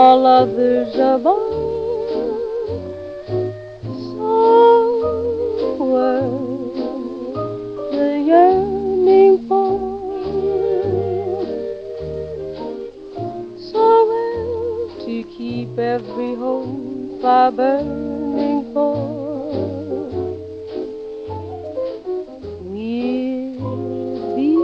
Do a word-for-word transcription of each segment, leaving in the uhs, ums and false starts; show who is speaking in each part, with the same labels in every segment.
Speaker 1: all others above. Somewhere the yearning for, so well to keep every home fire burning for. We'll be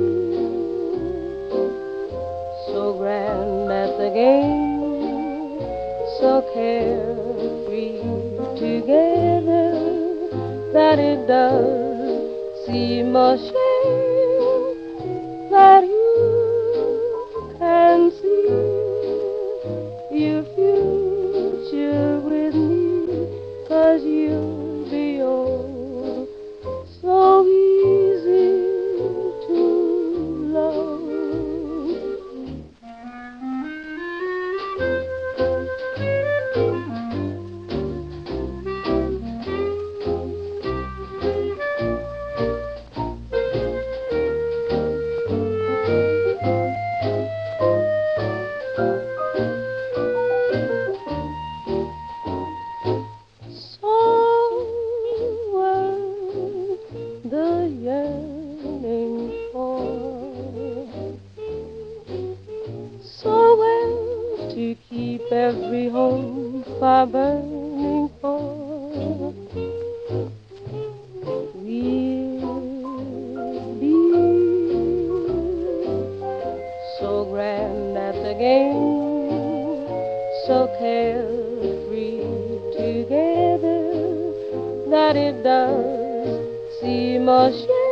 Speaker 1: so grand at the game, so carefree together, that it does seem a shame that you can see your future with me, 'cause you'll be old, so easy to love. The yearning for, so well to keep every home fire burning for. We'll be so grand at the game, so carefree together, that it does seem a shame